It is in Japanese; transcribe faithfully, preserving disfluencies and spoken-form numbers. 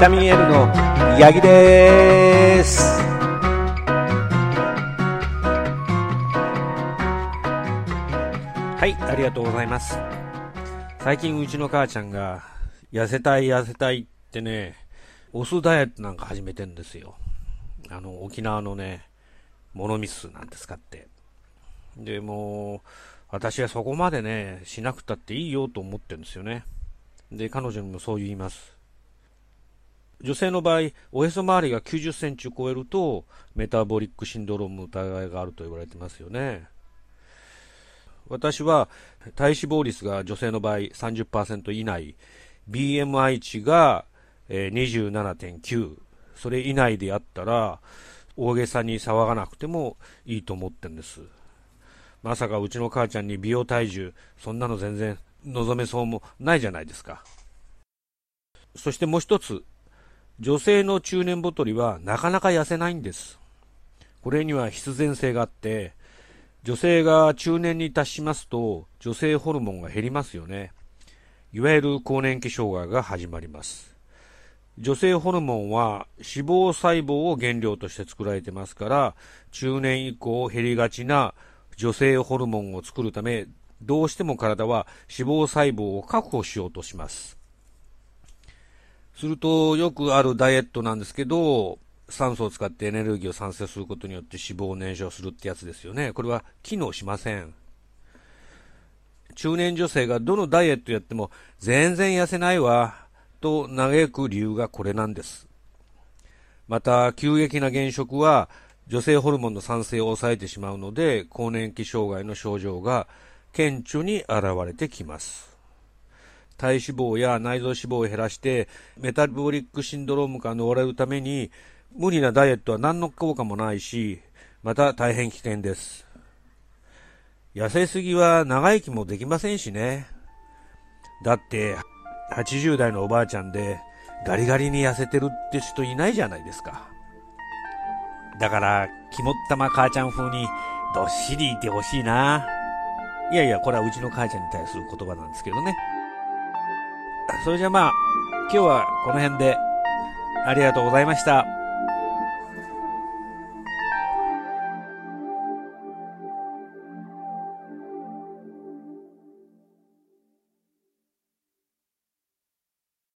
タミン L の八木です。はい、ありがとうございます。最近うちの母ちゃんが痩せたい痩せたいってね、お酢ダイエットなんか始めてんですよ。あの沖縄のね、モノミスなんて使って。でもう私はそこまでねしなくたっていいよと思ってるんですよね。で彼女にもそう言います。女性の場合、おへそ周りがきゅうじゅっセンチを超えるとメタボリックシンドロームの疑いがあると言われてますよね。私は体脂肪率が女性の場合 さんじゅっパーセント 以内、 ビーエムアイ 値が にじゅうななてんきゅう、 それ以内であったら大げさに騒がなくてもいいと思ってるんです。まさかうちの母ちゃんに美容体重、そんなの全然望めそうもないじゃないですか。そしてもう一つ、女性の中年太りはなかなか痩せないんです。これには必然性があって、女性が中年に達しますと女性ホルモンが減りますよね。いわゆる更年期障害が始まります。女性ホルモンは脂肪細胞を原料として作られてますから、中年以降減りがちな女性ホルモンを作るため、どうしても体は脂肪細胞を確保しようとします。するとよくあるダイエットなんですけど、酸素を使ってエネルギーを産生することによって脂肪を燃焼するってやつですよね。これは機能しません。中年女性がどのダイエットやっても全然痩せないわと嘆く理由がこれなんです。また急激な減食は女性ホルモンの産生を抑えてしまうので、更年期障害の症状が顕著に現れてきます。体脂肪や内臓脂肪を減らしてメタボリックシンドロームから逃れるために無理なダイエットは何の効果もないし、また大変危険です。痩せすぎは長生きもできませんしね。だってはちじゅう代のおばあちゃんでガリガリに痩せてるって人いないじゃないですか。だから肝っ玉母ちゃん風にどっしりいてほしいな。いやいや、これはうちの母ちゃんに対する言葉なんですけどね。それじゃまあ今日はこの辺で。ありがとうございました。